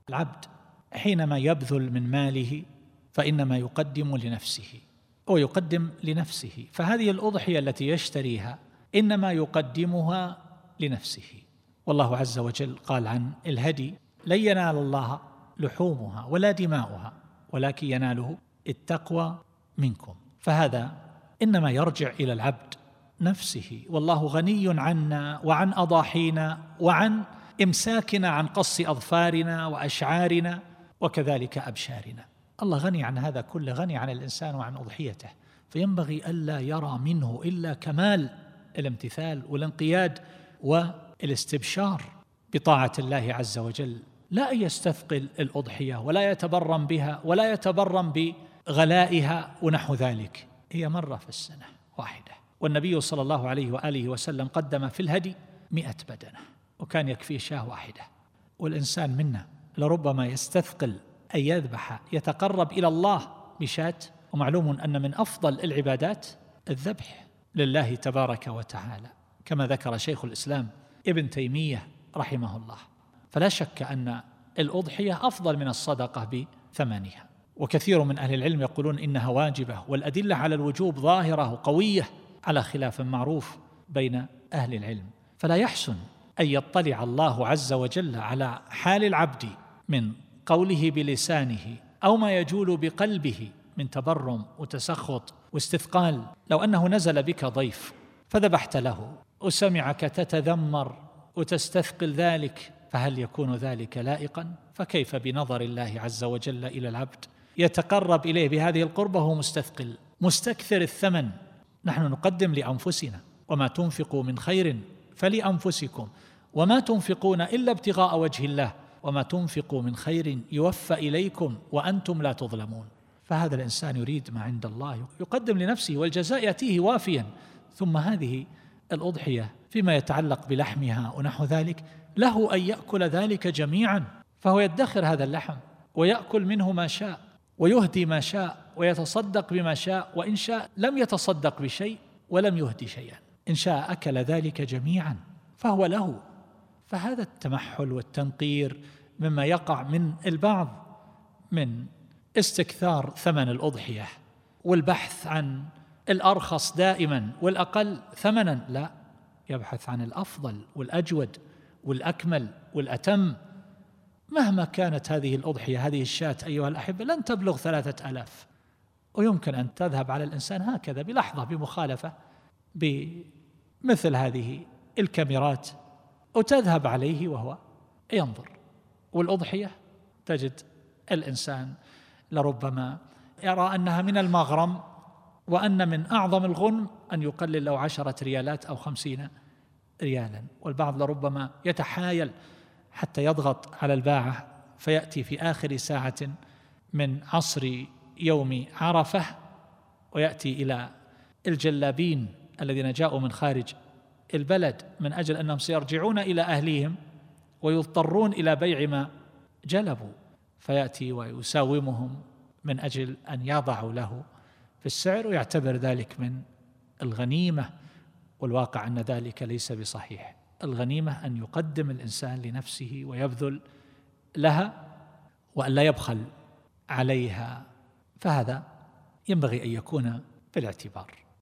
العبد حينما يبذل من ماله فإنما يقدم لنفسه، أو يقدم لنفسه، فهذه الأضحية التي يشتريها إنما يقدمها لنفسه. والله عز وجل قال عن الهدي: لن ينال الله لحومها ولا دماؤها ولكن يناله التقوى منكم. فهذا إنما يرجع إلى العبد نفسه، والله غني عنا وعن أضاحينا وعن إمساكنا عن قص أظفارنا وأشعارنا وكذلك أبشارنا. الله غني عن هذا كله، غني عن الإنسان وعن أضحيته، فينبغي ألا يرى منه إلا كمال الامتثال والانقياد والاستبشار بطاعة الله عز وجل، لا أن يستثقل الأضحية ولا يتبرم بها ولا يتبرم بغلائها ونحو ذلك. هي مرة في السنة واحدة، والنبي صلى الله عليه وآله وسلم قدم في الهدي 100 بدنة، وكان يكفيه شاة واحدة. والإنسان منا لربما يستثقل أن يذبح يتقرب إلى الله بشاة، ومعلوم أن من أفضل العبادات الذبح لله تبارك وتعالى، كما ذكر شيخ الإسلام ابن تيمية رحمه الله. فلا شك أن الأضحية أفضل من الصدقة بثمنها، وكثير من أهل العلم يقولون إنها واجبة، والأدلة على الوجوب ظاهرة وقوية على خلاف معروف بين أهل العلم. فلا يحسن أن يطلع الله عز وجل على حال العبد من قوله بلسانه أو ما يجول بقلبه من تبرم وتسخط واستثقال. لو أنه نزل بك ضيف فذبحت له وسمعك تتذمر وتستثقل ذلك، فهل يكون ذلك لائقا؟ فكيف بنظر الله عز وجل إلى العبد يتقرب إليه بهذه القربة وهو مستثقل مستكثر الثمن؟ نحن نقدم لأنفسنا: وما تنفقوا من خير فلأنفسكم وما تنفقون إلا ابتغاء وجه الله وما تنفقوا من خير يوفى إليكم وأنتم لا تظلمون. فهذا الإنسان يريد ما عند الله يقدم لنفسه، والجزاء يأتيه وافيا. ثم هذه الأضحية فيما يتعلق بلحمها ونحو ذلك، له أن يأكل ذلك جميعا، فهو يدخر هذا اللحم ويأكل منه ما شاء ويهدي ما شاء ويتصدق بما شاء، وإن شاء لم يتصدق بشيء ولم يهدي شيئا، إن شاء أكل ذلك جميعا فهو له. فهذا التمحل والتنقير مما يقع من البعض من استكثار ثمن الأضحية والبحث عن الأرخص دائما والأقل ثمنا، لا، يبحث عن الأفضل والأجود والأكمل والأتم. مهما كانت هذه الأضحية، هذه الشاة أيها الأحبة لن تبلغ 3000، ويمكن أن تذهب على الإنسان هكذا بلحظة بمخالفة بمثل هذه الكاميرات، وتذهب عليه وهو ينظر. والأضحية تجد الإنسان لربما يرى أنها من المغرم، وأن من أعظم الغنم أن يقلل له 10 ريالات أو 50 ريالا، والبعض لربما يتحايل حتى يضغط على الباعة، فيأتي في آخر ساعة من عصر يوم عرفة ويأتي إلى الجلابين الذين جاءوا من خارج البلد من أجل أنهم سيرجعون إلى أهليهم ويضطرون إلى بيع ما جلبوا، فيأتي ويساومهم من أجل أن يضعوا له في السعر ويعتبر ذلك من الغنيمة، والواقع أن ذلك ليس بصحيح. الغنيمة أن يقدم الإنسان لنفسه ويبذل لها وأن لا يبخل عليها، فهذا ينبغي أن يكون في الاعتبار.